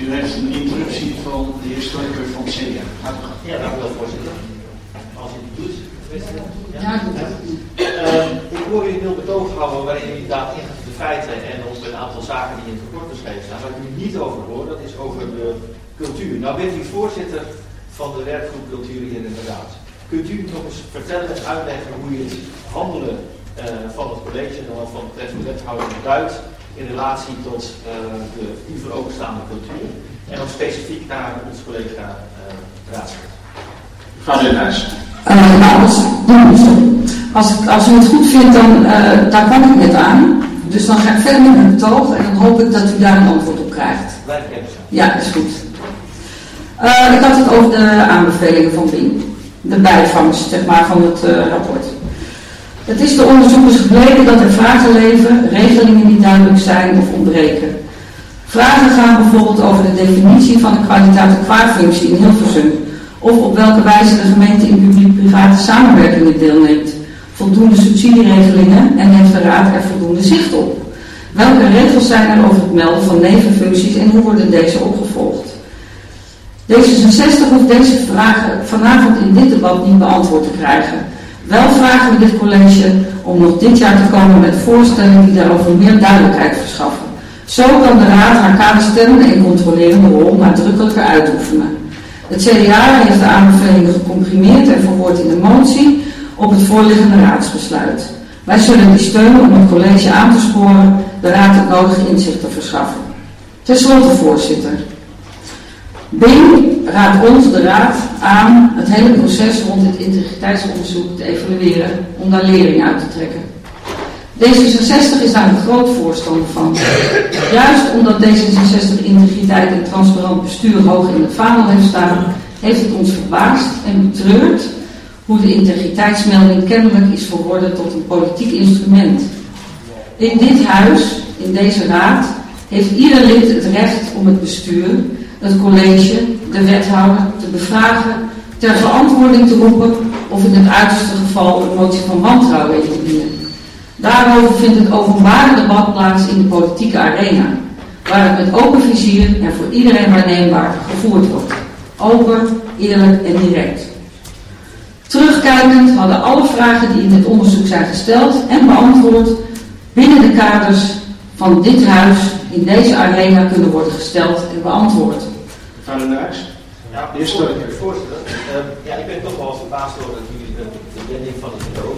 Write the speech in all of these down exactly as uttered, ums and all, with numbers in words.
U heeft een interruptie van de historicus van C D A. Ja, dank u wel, voorzitter. Als u het doet. Ja, ik doe het. Uh, ik hoor u een heel betoog houden waarin u inderdaad ingaat op de feiten en op een aantal zaken die in het rapport beschreven staan. Waar ik u niet over hoor, dat is over de cultuur. Nou bent u voorzitter van de werkgroep Cultuur hier in de Raad. Kunt u nog eens vertellen en uitleggen hoe je het handelen uh, van het college en dan van de betreffende wethouder duidt in relatie tot uh, de hiervoor openstaande cultuur en ook specifiek naar ons collega uh, raadslid. Mevrouw Den Huis. Uh, nou, als, als, als u het goed vindt, dan uh, daar kwam ik net aan. Dus dan ga ik verder met mijn betoog en dan hoop ik dat u daar een antwoord op krijgt. Blijf ik even zo. Ja, is goed. Uh, ik had het over de aanbevelingen van B I N. De bijvangst, zeg maar, van het uh, rapport. Het is de onderzoekers gebleken dat er vragen leven, regelingen die duidelijk zijn of ontbreken. Vragen gaan bijvoorbeeld over de definitie van een kwaliteit-en-kwaadfunctie in Hilversum, of op welke wijze de gemeente in publiek-private samenwerkingen deelneemt, voldoende subsidieregelingen en heeft de Raad er voldoende zicht op. Welke regels zijn er over het melden van nevenfuncties en hoe worden deze opgevolgd? D zesenzestig hoeft deze vragen vanavond in dit debat niet beantwoord te krijgen. Wel vragen we dit college om nog dit jaar te komen met voorstellen die daarover meer duidelijkheid verschaffen. Zo kan de Raad haar kaderstemmende en controlerende rol nadrukkelijker uitoefenen. Het C D A heeft de aanbevelingen gecomprimeerd en verwoord in de motie op het voorliggende raadsbesluit. Wij zullen die steunen om het college aan te sporen de Raad het nodige inzicht te verschaffen. Ten slotte, voorzitter. B I N raadt ons, de Raad, aan het hele proces rond het integriteitsonderzoek te evalueren om daar lering uit te trekken. D zesenzestig is daar een groot voorstander van. Juist omdat D zesenzestig integriteit en transparant bestuur hoog in het vaandel heeft staan, heeft het ons verbaasd en betreurd hoe de integriteitsmelding kennelijk is verworden tot een politiek instrument. In dit huis, in deze raad, heeft ieder lid het recht om het bestuur, het college, de wethouder te bevragen, ter verantwoording te roepen of in het uiterste geval een motie van wantrouwen in te dienen. Daarover vindt het openbare debat plaats in de politieke arena, waar het met open vizier en voor iedereen waarneembaar gevoerd wordt. Open, eerlijk en direct. Terugkijkend hadden alle vragen die in dit onderzoek zijn gesteld en beantwoord binnen de kaders van dit huis in deze arena kunnen worden gesteld en beantwoord. Mevrouw Den Huis. Ja, voorzitter, voorzitter uh, ja, ik ben toch wel verbaasd door dat jullie de, de wending van het betoog.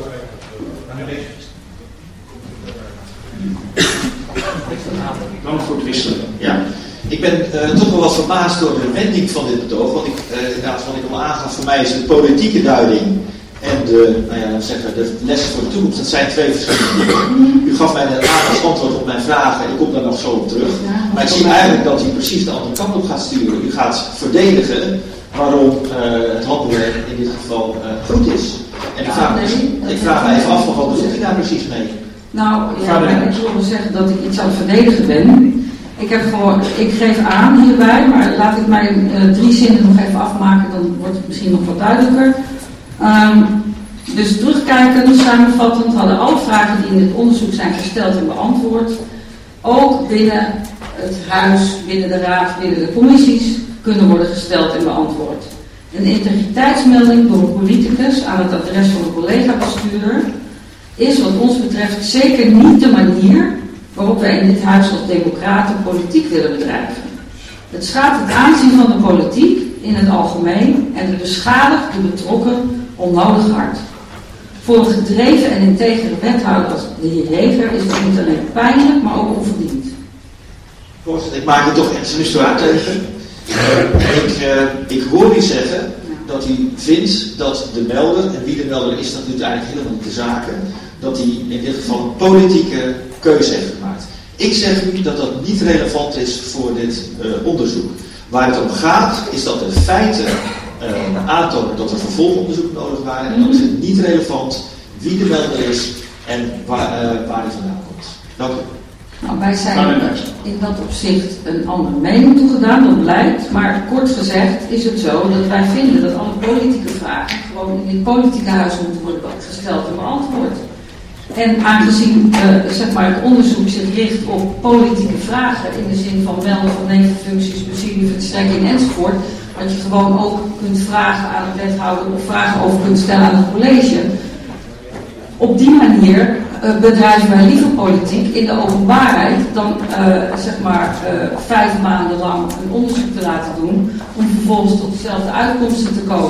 Dan goed wisselen. Ja, ik ben uh, toch wel wat verbaasd door de wending van dit betoog. Want ik, uh, inderdaad, wat ik al aangaf, voor mij is de politieke duiding en de, nou ja, zeggen, de lessen voor de toekomst, dat zijn twee verschillende dingen. U gaf mij net aan als antwoord op mijn vragen en ik kom daar nog zo op terug. Maar ik zie eigenlijk dat u precies de andere kant op gaat sturen. U gaat verdedigen waarom uh, het handelen in dit geval uh, goed is. En ik vraag, ik vraag me even af, van wat bedoelt u daar precies mee? Nou, ja, ik wil zeggen dat ik iets aan het verdedigen ben. Ik, heb gewoon, ik geef aan hierbij, maar laat ik mijn uh, drie zinnen nog even afmaken, dan wordt het misschien nog wat duidelijker. Um, dus terugkijkend, samenvattend, hadden alle vragen die in dit onderzoek zijn gesteld en beantwoord, ook binnen het huis, binnen de raad, binnen de commissies, kunnen worden gesteld en beantwoord. Een integriteitsmelding door een politicus aan het adres van een collega-bestuurder is wat ons betreft zeker niet de manier waarop wij in dit huis als democraten politiek willen bedrijven. Het schaadt het aanzien van de politiek in het algemeen en het beschadigt de betrokken onnodig hard. Voor een gedreven en integere wethouder als de heer Heger is het niet alleen pijnlijk, maar ook onverdiend. Voorzitter, ik maak het toch echt zwaar tegen. Uh, ik, uh, ik hoor u zeggen dat u vindt dat de melder, en wie de melder is, dat doet eigenlijk helemaal niet de zaken, dat hij in dit geval een politieke keuze heeft gemaakt. Ik zeg u dat dat niet relevant is voor dit uh, onderzoek. Waar het om gaat, is dat de feiten uh, aantonen dat er vervolgonderzoek nodig waren. En dan is het niet relevant wie de melder is en waar, uh, waar die vandaan komt. Dank u. Nou, wij zijn in dat opzicht een andere mening toegedaan, dat blijkt. Maar kort gezegd is het zo dat wij vinden dat alle politieke vragen gewoon in dit politieke huis moeten worden gesteld en beantwoord. En aangezien uh, zeg maar het onderzoek zich richt op politieke vragen, in de zin van melden van nevenfuncties, subsidieverstrekking enzovoort, dat je gewoon ook kunt vragen aan de wethouder of vragen over kunt stellen aan het college. Op die manier uh, bedrijven wij liever politiek in de openbaarheid dan uh, zeg maar uh, vijf maanden lang een onderzoek te laten doen om vervolgens tot dezelfde uitkomsten te komen.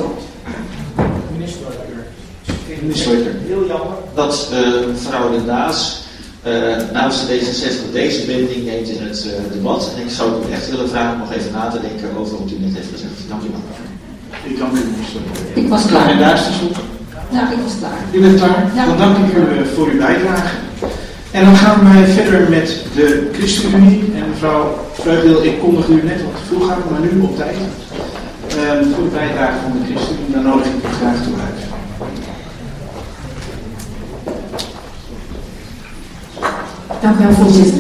Minister, heel jammer dat uh, mevrouw de Daas uh, namens de D zesenzestig deze wending neemt in het uh, debat. En ik zou u echt willen vragen om nog even na te denken over wat u net heeft gezegd. Dank u wel. Ik kan u minister. Ik was klaar. En daar is de stoel. Ja, ik was klaar. U bent klaar? Ja. Dan dank ik u uh, voor uw bijdrage. En dan gaan wij verder met de ChristenUnie. En mevrouw Vreugdeel, ik kondig u net wat vroeg aan, maar nu op tijd. Uh, voor de bijdrage van de ChristenUnie, daar nodig ik u graag toe uit. Dank u wel, voorzitter.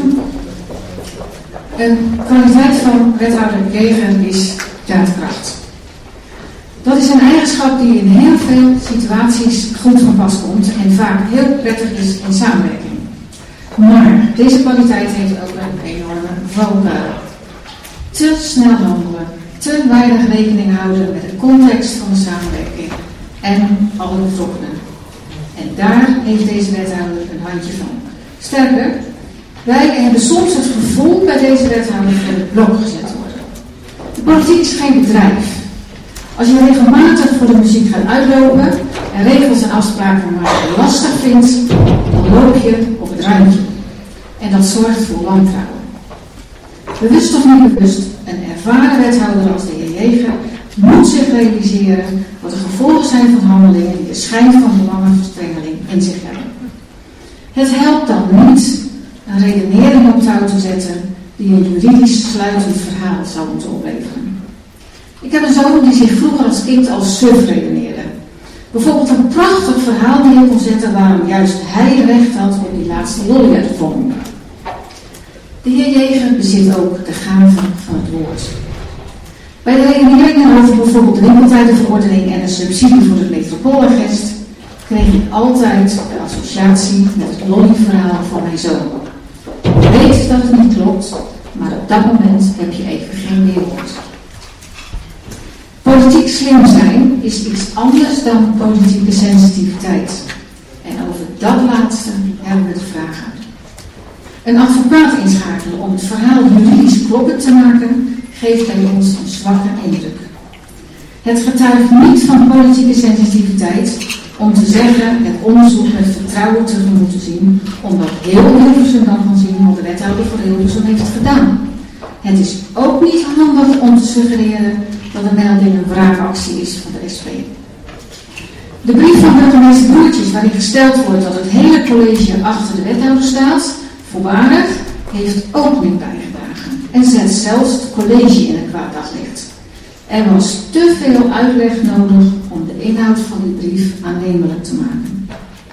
Een kwaliteit van wethouder Jager is daadkracht. Dat is een eigenschap die in heel veel situaties goed van pas komt en vaak heel prettig is in samenwerking. Maar deze kwaliteit heeft ook een enorme valkuil. Te snel handelen, te weinig rekening houden met de context van de samenwerking en alle betrokkenen. En daar heeft deze wethouder een handje van. Sterker, wij hebben soms het gevoel bij deze wethouder voor het blok gezet worden. De politiek is geen bedrijf. Als je regelmatig voor de muziek gaat uitlopen en regels en afspraken maar lastig vindt, dan loop je op het randje. En dat zorgt voor wantrouwen. Bewust of niet bewust, een ervaren wethouder als de heer Jager moet zich realiseren wat de gevolgen zijn van handelingen die de schijn van belangenverstrengeling in zich hebben. Het helpt dan niet een redenering op touw te zetten die een juridisch sluitend verhaal zou moeten opleveren. Ik heb een zoon die zich vroeger als kind als suf redeneerde. Bijvoorbeeld een prachtig verhaal neer kon zetten waarom juist hij recht had op die laatste lolly uit de vorm. De heer Jager bezit ook de gave van het woord. Bij de redeneringen over bijvoorbeeld de winkeltijdenverordening en de subsidie voor het metropoolagest kreeg ik altijd de associatie met het lolly-verhaal van mijn zoon. Ik weet dat het niet klopt, maar op dat moment heb je even geen weerwoord. Politiek slim zijn is iets anders dan politieke sensitiviteit. En over dat laatste hebben we te vragen. Een advocaat inschakelen om het verhaal juridisch kloppend te maken, geeft bij ons een zwakke indruk. Het getuigt niet van politieke sensitiviteit om te zeggen het onderzoek met vertrouwen tegemoet te zien, omdat heel Hilversum dan kan zien wat de wethouder voor Hilversum heeft gedaan. Het is ook niet handig om te suggereren dat de melding een wraakactie is van de S P. De brief van burgemeester Broertjes, waarin gesteld wordt dat het hele college achter de wethouder staat, voorbarig, heeft ook niet bijgedragen en zet zelfs het college in een kwaad daglicht. Er was te veel uitleg nodig om de inhoud van die brief aannemelijk te maken.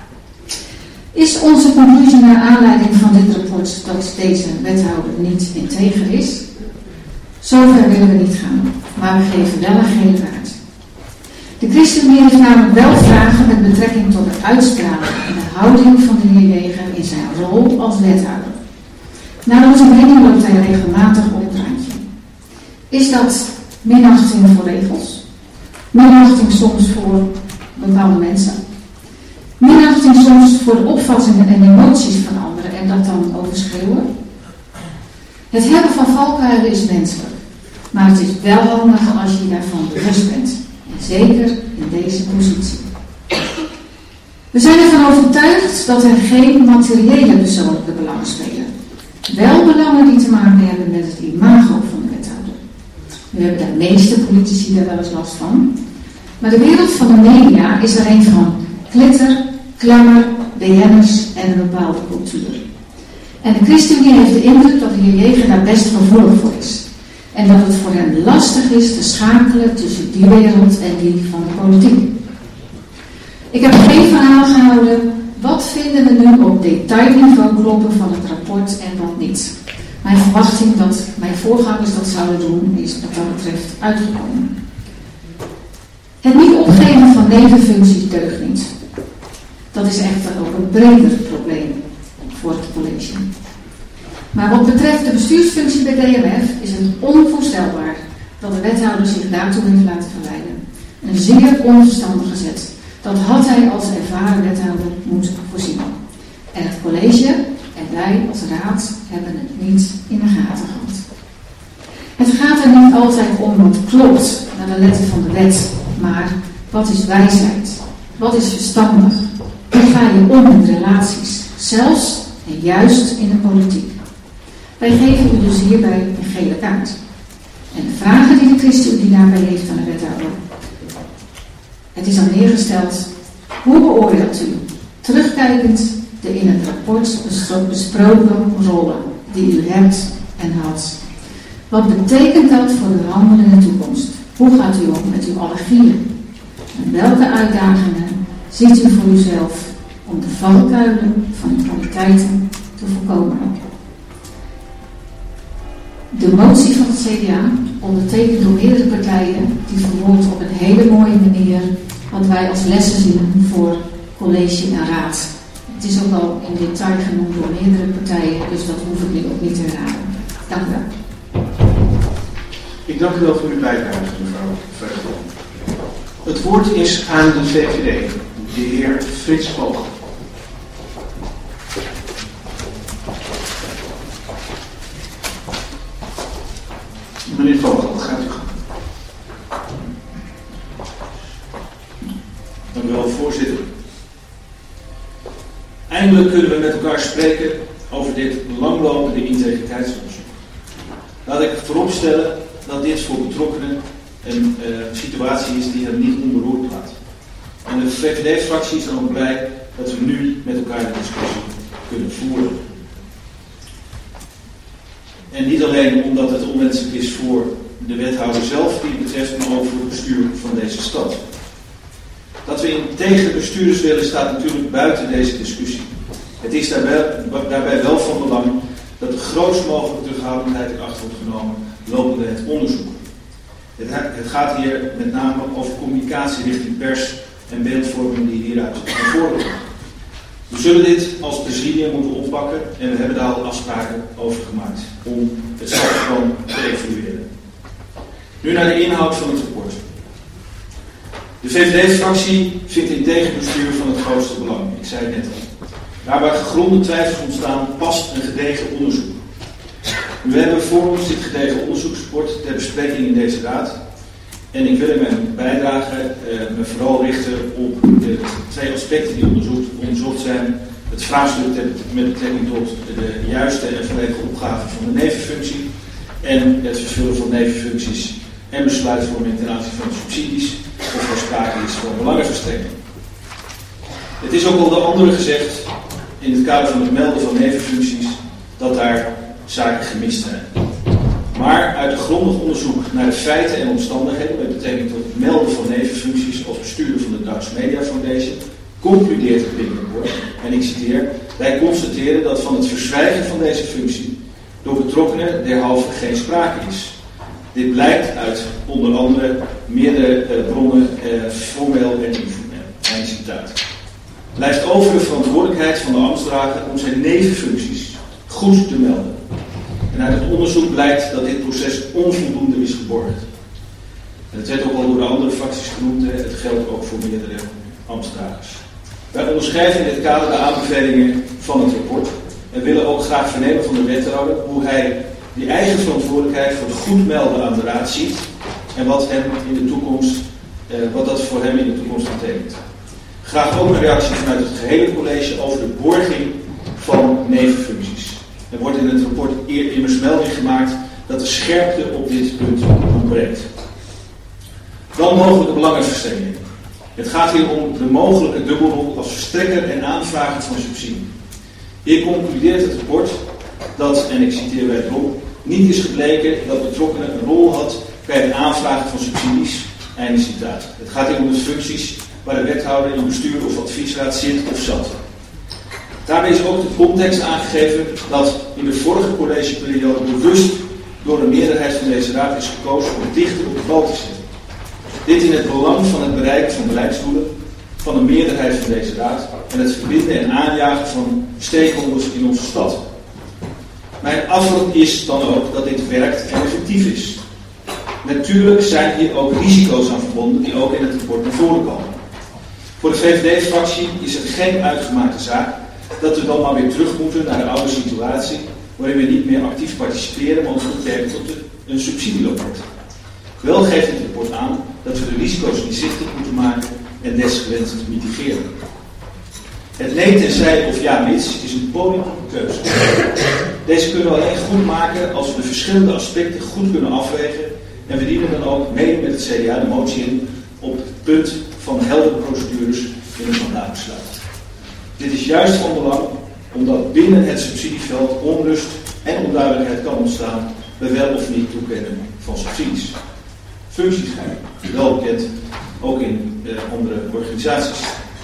Is onze conclusie naar aanleiding van dit rapport dat deze wethouder niet integer is? Zover willen we niet gaan, maar we geven wel een gele kaart. De ChristenUnie heeft namelijk wel vragen met betrekking tot de uitspraken en de houding van de heer Jager in zijn rol als wethouder. Naar onze mening loopt hij regelmatig op het randje. Is dat minachting voor regels? Minachting soms voor bepaalde mensen? Minachting soms voor de opvattingen en emoties van anderen en dat dan overschreeuwen? Het hebben van valkuilen is menselijk, maar het is wel handig als je daarvan bewust bent. En zeker in deze positie. We zijn ervan overtuigd dat er geen materiële persoonlijke belangen spelen. Wel belangen die te maken hebben met het imago van de wethouder. We hebben de meeste politici daar wel eens last van. Maar de wereld van de media is er een van glitter, glamour, B N'ers en een bepaalde cultuur. En de ChristenUnie heeft de indruk dat de heer Jager daar best gevoelig voor is. En dat het voor hem lastig is te schakelen tussen die wereld en die van de politiek. Ik heb geen verhaal gehouden. Wat vinden we nu op detailniveau kloppen van het rapport en wat niet? Mijn verwachting dat mijn voorgangers dat zouden doen is wat dat betreft uitgekomen. Het niet opgeven van nevenfuncties deugt niet. Dat is echter ook een breder probleem voor het college. Maar wat betreft de bestuursfunctie bij D M F is het onvoorstelbaar dat de wethouder zich daartoe heeft laten verleiden. Een zeer onverstandige zet. Dat had hij als ervaren wethouder moeten voorzien. En het college en wij als raad hebben het niet in de gaten gehad. Het gaat er niet altijd om wat klopt naar de letter van de wet, maar wat is wijsheid? Wat is verstandig? Hoe ga je om met relaties, zelfs en juist in de politiek? Wij geven u dus hierbij een gele kaart. En de vragen die de ChristenUnie daarbij heeft aan de wethouder. Het is al neergesteld. Hoe beoordeelt u, terugkijkend, de in het rapport besproken rollen die u hebt en had? Wat betekent dat voor uw handelen in de toekomst? Hoe gaat u om met uw allergieën? En welke uitdagingen ziet u voor uzelf om de valkuilen van uw kwaliteiten te voorkomen? De motie van het C D A, ondertekend door meerdere partijen, die verwoordt op een hele mooie manier wat wij als lessen zien voor college en raad. Het is ook al in detail genoemd door meerdere partijen, dus dat hoef ik nu ook niet te herhalen. Dank u wel. Ik dank u wel voor uw bijdrage, mevrouw Vreugel. Het woord is aan de V V D, de heer Frits Vogel. Meneer Vogel, gaat u gang. Dank u wel, voorzitter. Eindelijk kunnen we met elkaar spreken over dit langlopende integriteitsonderzoek. Laat ik vooropstellen dat dit voor betrokkenen een uh, situatie is die hen niet onberoerd laat. En de V V D-fractie is dan ook blij dat we nu met elkaar de discussie kunnen voeren. En niet alleen omdat het onwenselijk is voor de wethouder zelf die het betreft, maar ook voor het bestuur van deze stad. Dat we in tegen de bestuurders willen staat natuurlijk buiten deze discussie. Het is daarbij, daarbij wel van belang dat de grootst mogelijke terughoudendheid in acht wordt genomen lopende het onderzoek. Het, het gaat hier met name over communicatie richting pers en beeldvorming die hieruit naar voren komt. We zullen dit als presidium moeten oppakken en we hebben daar al afspraken over gemaakt om het stappenplan te evalueren. Nu naar de inhoud van het rapport. De V V D-fractie vindt integer bestuur van het grootste belang. Ik zei het net al. Daar waar gegronde twijfels ontstaan, past een gedegen onderzoek. We hebben voor ons dit gedegen onderzoeksrapport ter bespreking in deze raad. En ik wil in mijn bijdrage uh, me vooral richten op de twee aspecten die onderzocht, onderzocht zijn. Het vraagstuk met betrekking tot de juiste en volledige opgave van de nevenfunctie. En het vervullen van nevenfuncties en besluitvorming ten aanzien van de subsidies. Of er sprake is van belangenverstrekking. Het is ook al door anderen gezegd, in het kader van het melden van nevenfuncties, dat daar zaken gemist zijn. Maar uit een grondig onderzoek naar de feiten en omstandigheden met betrekking tot het melden van nevenfuncties als bestuurder van de Dutch Media Foundation, concludeert het Binnenrapport, en ik citeer, wij constateren dat van het verzwijgen van deze functie door betrokkenen derhalve geen sprake is. Dit blijkt uit onder andere meerdere uh, bronnen, uh, formeel en informeel. Einde citaat. Blijft over de verantwoordelijkheid van de ambtsdrager om zijn nevenfuncties goed te melden. En uit het onderzoek blijkt dat dit proces onvoldoende is geborgd. En het werd ook al door de andere fracties genoemd, het geldt ook voor meerdere ambtsdragers. Wij onderschrijven in dit kader de aanbevelingen van het rapport en willen ook graag vernemen van de wethouder hoe hij die eigen verantwoordelijkheid voor het goed melden aan de raad ziet en wat, hem in de toekomst, eh, wat dat voor hem in de toekomst betekent. Graag ook een reactie vanuit het gehele college over de borging van nevenfuncties. Er wordt in het rapport immers melding gemaakt dat de scherpte op dit punt ontbreekt. Dan mogelijke belangenverstrengeling. Het gaat hier om de mogelijke dubbelrol als verstrekker en aanvrager van subsidie. Hier concludeert het rapport dat, en ik citeer wederom, niet is gebleken dat betrokkenen een rol had bij het aanvragen van subsidies. Einde citaat. Het gaat hier om de functies waar de wethouder in bestuur of adviesraad zit of zat. Daarbij is ook de context aangegeven dat in de vorige collegeperiode bewust door een meerderheid van deze raad is gekozen om dichter op de bal te zitten. Dit in het belang van het bereiken van beleidsdoelen van een meerderheid van deze raad en het verbinden en aanjagen van stakeholders in onze stad. Mijn afrond is dan ook dat dit werkt en effectief is. Natuurlijk zijn hier ook risico's aan verbonden die ook in het rapport naar voren komen. Voor de V V D-fractie is het geen uitgemaakte zaak dat we dan maar weer terug moeten naar de oude situatie waarin we niet meer actief participeren, maar ons beperken tot een subsidieloket. Wel geeft het rapport aan dat we de risico's inzichtelijk moeten maken en desgewenst mitigeren. Het nee tenzij of ja mits is een politieke keuze. Deze kunnen we alleen goed maken als we de verschillende aspecten goed kunnen afwegen en we dienen dan ook mee met het C D A de motie in op het punt van heldere procedures in het mandaatbesluit. Dit is juist van belang omdat binnen het subsidieveld onrust en onduidelijkheid kan ontstaan bij wel of niet toekennen van subsidies. Functiescheiding, wel bekend, ook in eh, andere organisaties.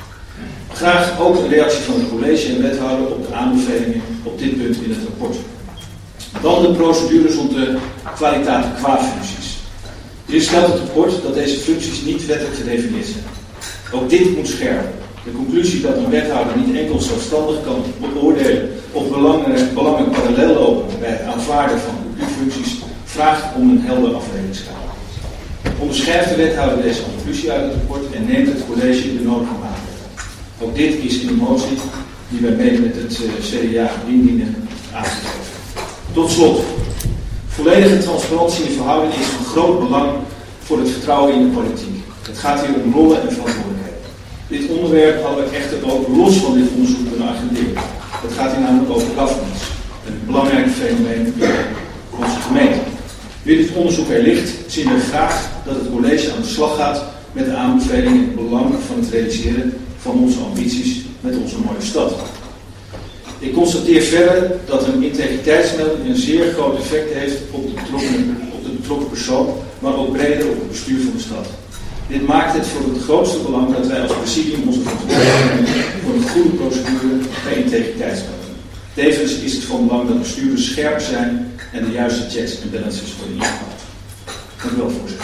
Graag ook een reactie van het college en wethouder op de aanbevelingen op dit punt in het rapport. Dan de procedures rond de kwaliteit qua functies. Hier stelt het rapport dat deze functies niet wettelijk gedefinieerd zijn. Ook dit moet scherpen. De conclusie dat een wethouder niet enkel zelfstandig kan beoordelen of belangen, belangen parallel lopen bij het aanvaarden van functies vraagt om een helder afwegingskader. Onderschrijft de wethouder deze conclusie uit het rapport en neemt het college de nodige maatregelen. Ook dit is in de motie die wij mede met het C D A indienen aangegeven. Tot slot. Volledige transparantie in verhouding is van groot belang voor het vertrouwen in de politiek. Het gaat hier om rollen en verantwoordelijkheden. Dit onderwerp hadden we echter ook los van dit onderzoek kunnen agenderen. Het gaat hier namelijk over governance, een belangrijk fenomeen in onze gemeente. Nu dit onderzoek er ligt, zien we graag dat het college aan de slag gaat met de aanbevelingen in het belang van het realiseren van onze ambities met onze mooie stad. Ik constateer verder dat een integriteitsmelding een zeer groot effect heeft op de betrokken, op de betrokken persoon, maar ook breder op het bestuur van de stad. Dit maakt het voor het grootste belang dat wij als presidium onze verantwoordelijkheid nemen voor een goede procedure bij integriteitsmelding. Tevens is het van belang dat bestuurders scherp zijn en de juiste checks en balances worden ingebouwd. Dank u wel, voorzitter.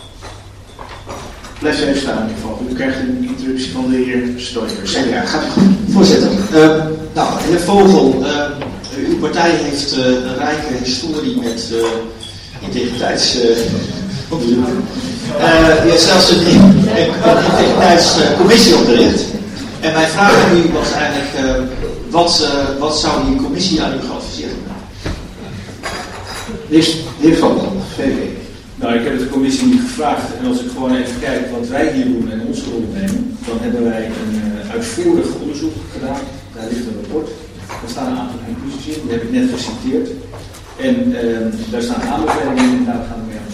Blijf even staan in ieder geval. U krijgt een introductie van de heer Stoijers. Ja, gaat u goed. Voorzitter. Uh, nou, heer Vogel, uh, uw partij heeft uh, een rijke historie met uh, integriteitsonderzoeken. Uh, u heeft zelfs een, een, een integriteitscommissie opgericht. En mijn vraag aan u was eigenlijk, uh, wat, uh, wat zou die commissie aan u geadviseerd hebben? De heer Vogel, V V D. Nou, ik heb de commissie niet gevraagd. En als ik gewoon even kijk wat wij hier doen en onze rol nemen, dan hebben wij een uh, uitvoerig onderzoek gedaan. Daar ligt een rapport. Daar staan een aantal conclusies in. Die heb ik net geciteerd. En uh, daar staan aanbevelingen in en daar gaan we mee aan